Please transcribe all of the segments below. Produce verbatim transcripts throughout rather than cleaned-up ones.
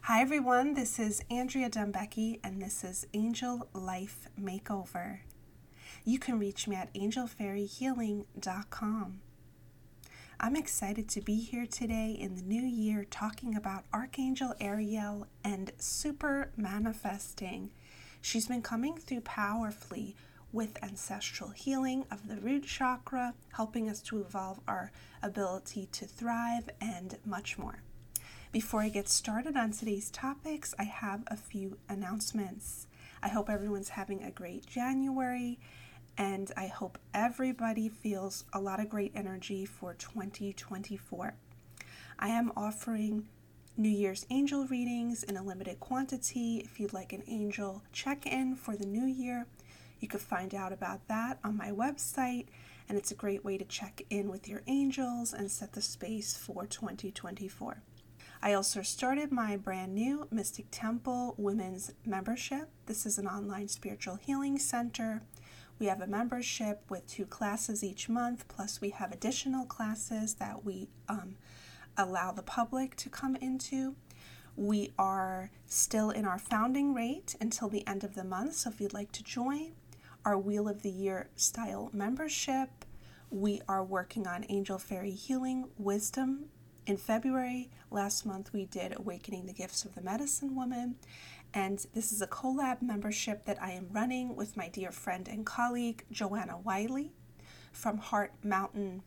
Hi everyone, this is Andrea Dumbecki and this is Angel Life Makeover. You can reach me at angel fairy healing dot com. I'm excited to be here today in the new year talking about Archangel Ariel and super manifesting. She's been coming through powerfully with ancestral healing of the root chakra, helping us to evolve our ability to thrive and much more. Before I get started on today's topics, I have a few announcements. I hope everyone's having a great January, and I hope everybody feels a lot of great energy for twenty twenty-four. I am offering New Year's angel readings in a limited quantity. If you'd like an angel check-in for the new year, you can find out about that on my website, and it's a great way to check in with your angels and set the space for twenty twenty-four. I also started my brand new Mystic Temple Women's Membership. This is an online spiritual healing center. We have a membership with two classes each month, plus we have additional classes that we um, allow the public to come into. We are still in our founding rate until the end of the month, so if you'd like to join our Wheel of the Year style membership, we are working on Angel Fairy Healing Wisdom. In February, last month, we did Awakening the Gifts of the Medicine Woman, and this is a collab membership that I am running with my dear friend and colleague, Joanna Wiley from Heart Mountain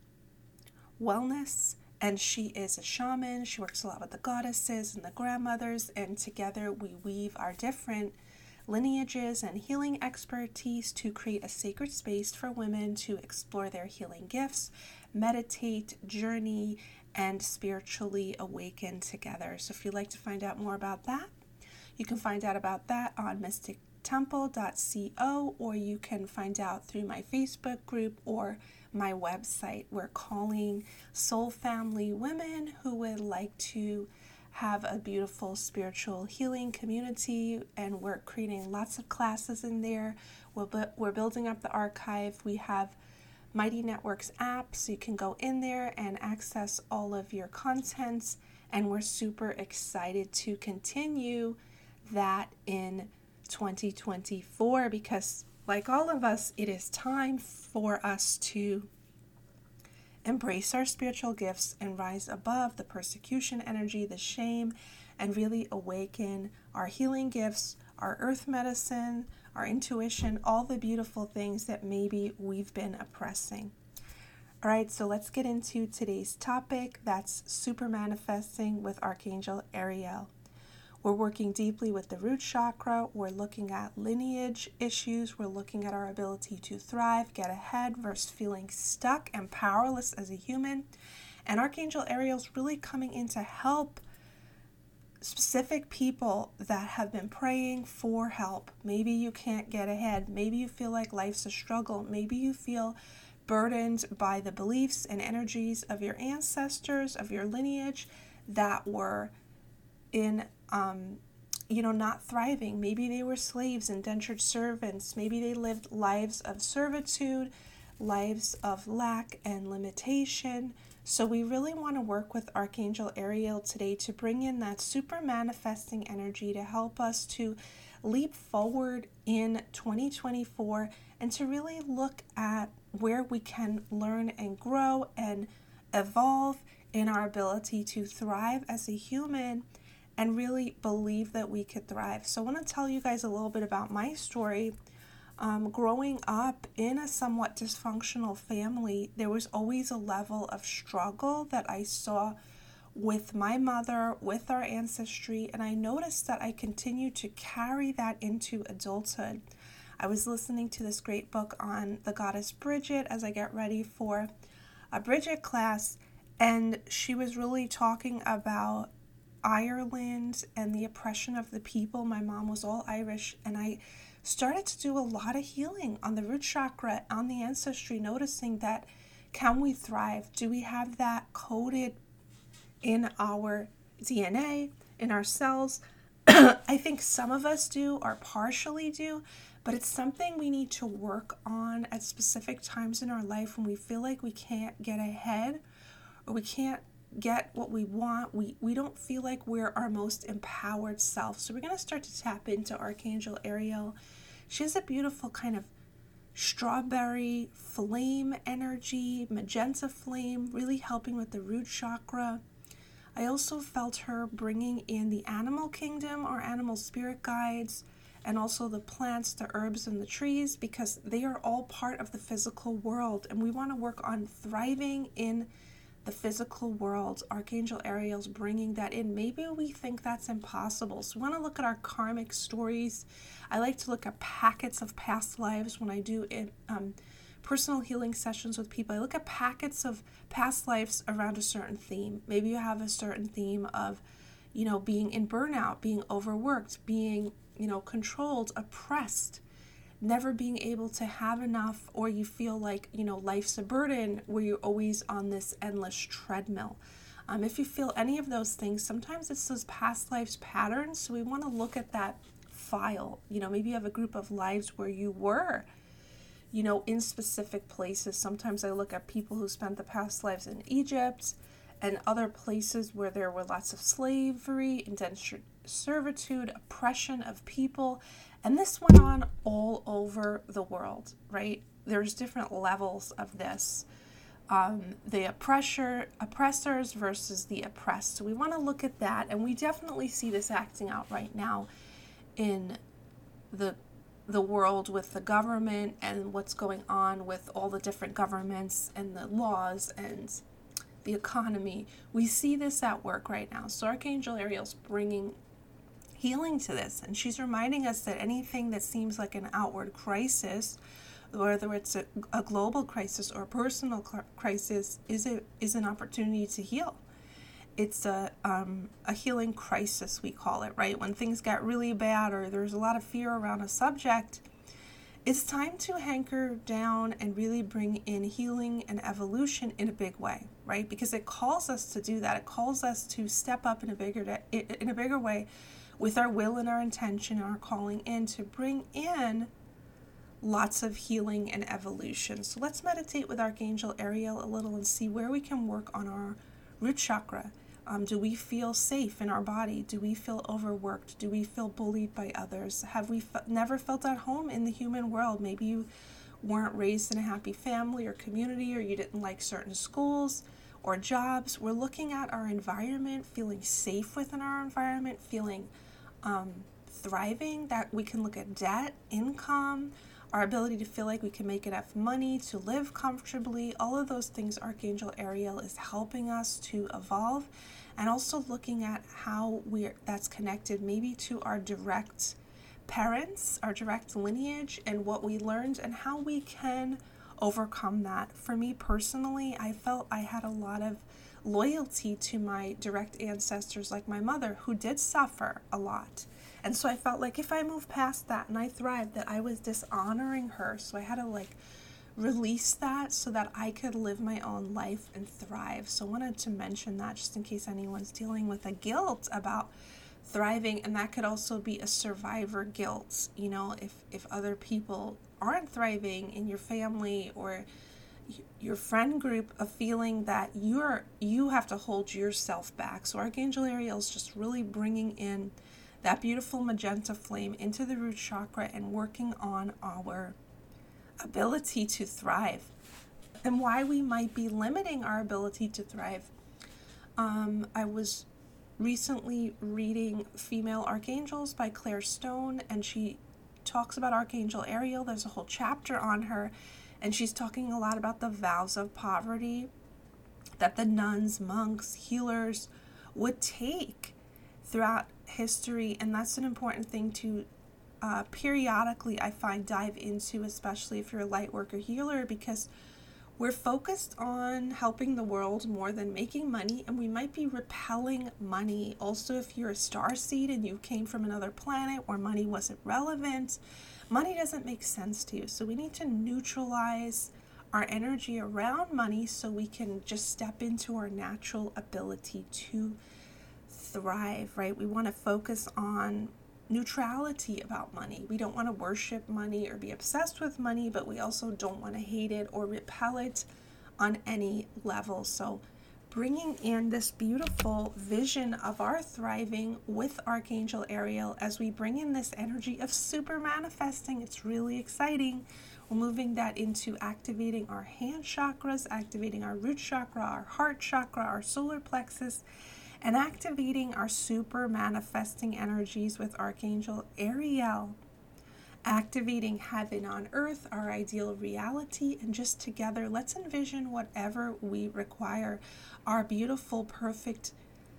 Wellness, and she is a shaman. She works a lot with the goddesses and the grandmothers, and together we weave our different lineages and healing expertise to create a sacred space for women to explore their healing gifts, meditate, journey, and spiritually awaken together. So if you'd like to find out more about that, you can find out about that on mystic temple dot co, or you can find out through my Facebook group or my website. We're calling soul family women who would like to have a beautiful spiritual healing community, and we're creating lots of classes in there. We're, bu- we're building up the archive. We have Mighty Networks app, so you can go in there and access all of your content, and we're super excited to continue that in twenty twenty-four because, like all of us, it is time for us to embrace our spiritual gifts and rise above the persecution energy, the shame, and really awaken our healing gifts, our earth medicine, our intuition, all the beautiful things that maybe we've been oppressing. All right, so let's get into today's topic. That's super manifesting with Archangel Ariel. We're working deeply with the root chakra. We're looking at lineage issues. We're looking at our ability to thrive, get ahead versus feeling stuck and powerless as a human. And Archangel Ariel's really coming in to help specific people that have been praying for help. Maybe you can't get ahead. Maybe you feel like life's a struggle. Maybe you feel burdened by the beliefs and energies of your ancestors, of your lineage that were in, um, you know, not thriving. Maybe they were slaves, indentured servants. Maybe they lived lives of servitude, lives of lack and limitation. So we really want to work with Archangel Ariel today to bring in that super manifesting energy to help us to leap forward in twenty twenty-four and to really look at where we can learn and grow and evolve in our ability to thrive as a human and really believe that we could thrive. So I want to tell you guys a little bit about my story. Um, growing up in a somewhat dysfunctional family, there was always a level of struggle that I saw with my mother, with our ancestry, and I noticed that I continued to carry that into adulthood. I was listening to this great book on the goddess Bridget as I get ready for a Bridget class, and she was really talking about Ireland and the oppression of the people. My mom was all Irish, and I started to do a lot of healing on the root chakra, on the ancestry, noticing that can we thrive? Do we have that coded in our D N A, in our cells? I think some of us do or partially do, but it's something we need to work on at specific times in our life when we feel like we can't get ahead or we can't get what we want. We, we don't feel like we're our most empowered self. So we're going to start to tap into Archangel Ariel. She has a beautiful kind of strawberry flame energy, magenta flame, really helping with the root chakra. I also felt her bringing in the animal kingdom, or animal spirit guides, and also the plants, the herbs, and the trees, because they are all part of the physical world, and we want to work on thriving in the physical world. Archangel Ariel's bringing that in. Maybe we think that's impossible, so we want to look at our karmic stories. I like to look at packets of past lives when I do it, um, personal healing sessions with people. I look at packets of past lives around a certain theme. Maybe you have a certain theme of, you know, being in burnout, being overworked, being, you know, controlled, oppressed, never being able to have enough, or you feel like, you know, life's a burden where you're always on this endless treadmill. Um, if you feel any of those things, sometimes it's those past lives patterns. So we want to look at that file. You know, maybe you have a group of lives where you were, you know, in specific places. Sometimes I look at people who spent the past lives in Egypt and other places where there were lots of slavery, indentured servitude, oppression of people. And this went on all over the world, right? There's different levels of this. Um, the oppressor, oppressors versus the oppressed. So we want to look at that. And we definitely see this acting out right now in the the world with the government and what's going on with all the different governments and the laws and the economy. We see this at work right now. So Archangel Ariel's bringing healing to this, and she's reminding us that anything that seems like an outward crisis, whether it's a, a global crisis or a personal cl- crisis, is a, is an opportunity to heal. It's a um, a healing crisis, we call it, right? When things get really bad or there's a lot of fear around a subject, it's time to hanker down and really bring in healing and evolution in a big way, right? Because it calls us to do that. It calls us to step up in a bigger de- in a bigger way with our will and our intention and our calling in to bring in lots of healing and evolution. So let's meditate with Archangel Ariel a little and see where we can work on our root chakra. Um, do we feel safe in our body? Do we feel overworked? Do we feel bullied by others? Have we f- never felt at home in the human world? Maybe you weren't raised in a happy family or community, or you didn't like certain schools or jobs. We're looking at our environment, feeling safe within our environment, feeling um, thriving, that we can look at debt, income, our ability to feel like we can make enough money to live comfortably. All of those things, Archangel Ariel is helping us to evolve, and also looking at how we're that's connected maybe to our direct parents, our direct lineage, and what we learned and how we can overcome that. For me personally, I felt I had a lot of loyalty to my direct ancestors, like my mother, who did suffer a lot. And so I felt like if I moved past that and I thrived, that I was dishonoring her. So I had to like release that so that I could live my own life and thrive. So I wanted to mention that just in case anyone's dealing with a guilt about thriving. And that could also be a survivor guilt. You know, if, if other people aren't thriving in your family or your friend group, of feeling that you're you have to hold yourself back. So Archangel Ariel is just really bringing in that beautiful magenta flame into the root chakra and working on our ability to thrive and why we might be limiting our ability to thrive. Um, I was recently reading Female Archangels by Claire Stone, and she talks about Archangel Ariel. There's a whole chapter on her, and she's talking a lot about the vows of poverty that the nuns, monks, healers would take throughout history. And that's an important thing to uh, periodically, I find, dive into, especially if you're a light worker healer, because we're focused on helping the world more than making money, and we might be repelling money. Also, if you're a starseed and you came from another planet where money wasn't relevant, money doesn't make sense to you. So we need to neutralize our energy around money so we can just step into our natural ability to thrive, right? We want to focus on neutrality about money. We don't want to worship money or be obsessed with money, but we also don't want to hate it or repel it on any level. So bringing in this beautiful vision of our thriving with Archangel Ariel as we bring in this energy of super manifesting. It's really exciting. We're moving that into activating our hand chakras, activating our root chakra, our heart chakra, our solar plexus, and activating our super manifesting energies with Archangel Ariel. Activating heaven on earth, our ideal reality, and just together, let's envision whatever we require. Our beautiful, perfect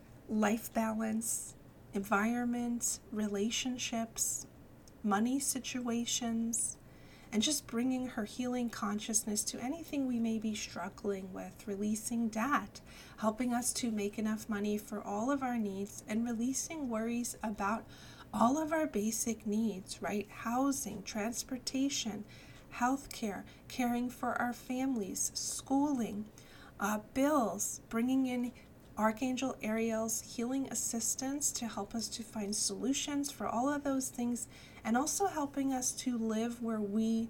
life balance, environment, relationships, money situations, and just bringing her healing consciousness to anything we may be struggling with, releasing debt, helping us to make enough money for all of our needs, and releasing worries about all of our basic needs, right? Housing, transportation, healthcare, caring for our families, schooling, uh, bills, bringing in Archangel Ariel's healing assistance to help us to find solutions for all of those things, and also helping us to live where we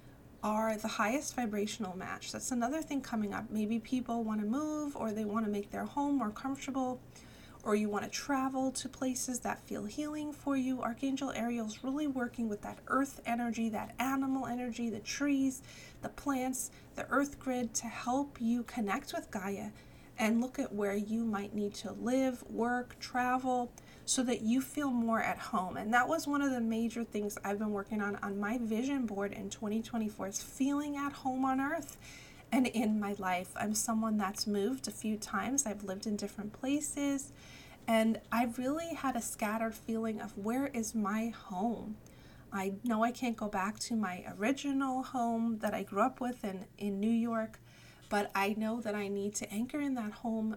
are the highest vibrational match. That's another thing coming up. Maybe people want to move, or they want to make their home more comfortable, or you want to travel to places that feel healing for you. Archangel Ariel's really working with that earth energy, that animal energy, the trees, the plants, the earth grid, to help you connect with Gaia and look at where you might need to live, work, travel, so that you feel more at home. And that was one of the major things I've been working on on my vision board in twenty twenty-four, is feeling at home on earth. And in my life, I'm someone that's moved a few times. I've lived in different places, and I've really had a scattered feeling of where is my home. I know I can't go back to my original home that I grew up with in, in New York, but I know that I need to anchor in that home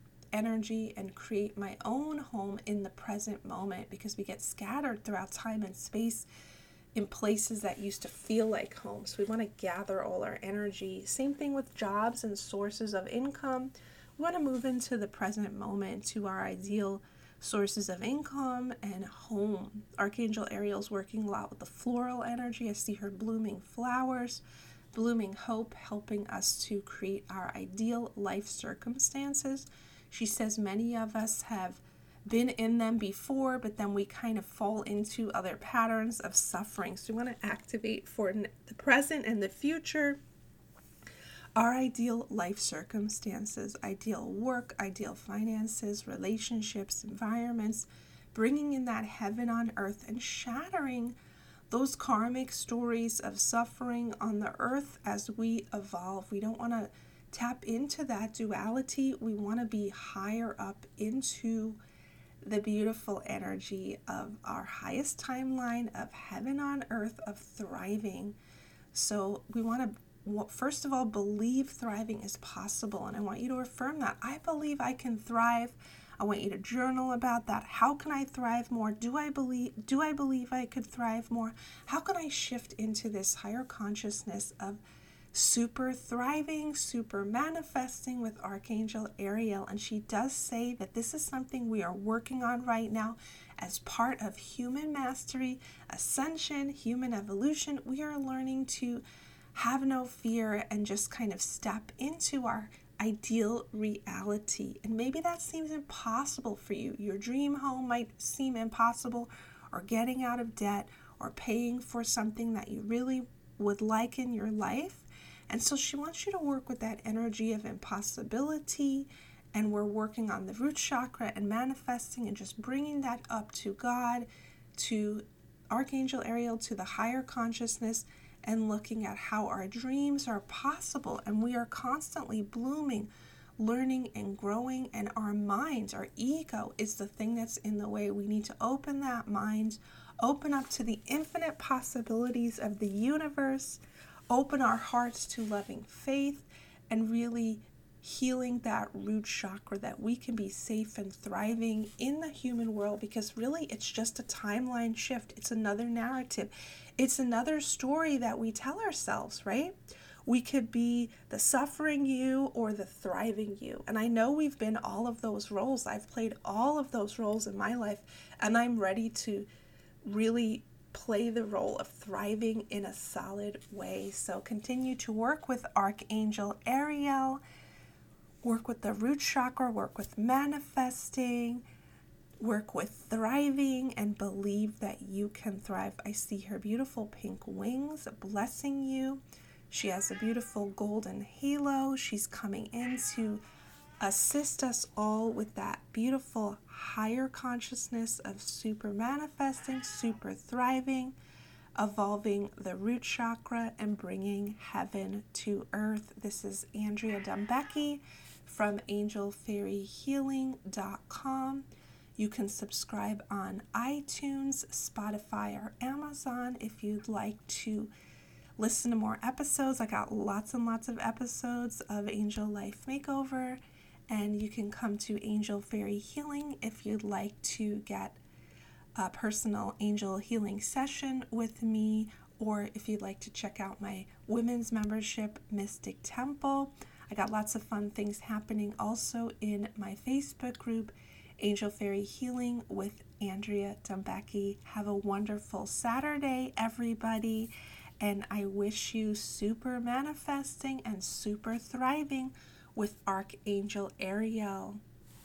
energy and create my own home in the present moment, because we get scattered throughout time and space in places that used to feel like home. So we want to gather all our energy. Same thing with jobs and sources of income. We want to move into the present moment to our ideal sources of income and home. Archangel Ariel's working a lot with the floral energy. I see her blooming flowers, blooming hope, helping us to create our ideal life circumstances. She says many of us have been in them before, but then we kind of fall into other patterns of suffering. So we want to activate for the present and the future our ideal life circumstances, ideal work, ideal finances, relationships, environments, bringing in that heaven on earth and shattering those karmic stories of suffering on the earth as we evolve. We don't want to tap into that duality. We want to be higher up into the beautiful energy of our highest timeline of heaven on earth, of thriving. So we want to, first of all, believe thriving is possible. And I want you to affirm that. I believe I can thrive. I want you to journal about that. How can I thrive more? Do I believe, do I believe I could thrive more? How can I shift into this higher consciousness of super thriving, super manifesting with Archangel Ariel? And she does say that this is something we are working on right now as part of human mastery, ascension, human evolution. We are learning to have no fear and just kind of step into our ideal reality. And maybe that seems impossible for you. Your dream home might seem impossible, or getting out of debt, or paying for something that you really would like in your life. And so she wants you to work with that energy of impossibility, and we're working on the root chakra and manifesting and just bringing that up to God, to Archangel Ariel, to the higher consciousness, and looking at how our dreams are possible. And we are constantly blooming, learning and growing, and our minds, our ego is the thing that's in the way. We need to open that mind, open up to the infinite possibilities of the universe, open our hearts to loving faith, and really healing that root chakra, that we can be safe and thriving in the human world, because really it's just a timeline shift. It's another narrative. It's another story that we tell ourselves, right? We could be the suffering you or the thriving you. And I know we've been all of those roles. I've played all of those roles in my life, and I'm ready to really play the role of thriving in a solid way. So continue to work with Archangel Ariel. work with the root chakra, work with manifesting, work with thriving, and believe that you can thrive. I see her beautiful pink wings blessing you. She has a beautiful golden halo. She's coming in to assist us all with that beautiful higher consciousness of super manifesting, super thriving, evolving the root chakra, and bringing heaven to earth. This is Andrea Dembecki from angel fairy healing dot com. You can subscribe on iTunes, Spotify, or Amazon if you'd like to listen to more episodes. I got lots and lots of episodes of Angel Life Makeover, and you can come to Angel Fairy Healing if you'd like to get a personal angel healing session with me, or if you'd like to check out my women's membership, Mystic Temple. I got lots of fun things happening also in my Facebook group, Angel Fairy Healing with Andrea Dembecki. Have a wonderful Saturday, everybody, and I wish you super manifesting and super thriving with Archangel Ariel.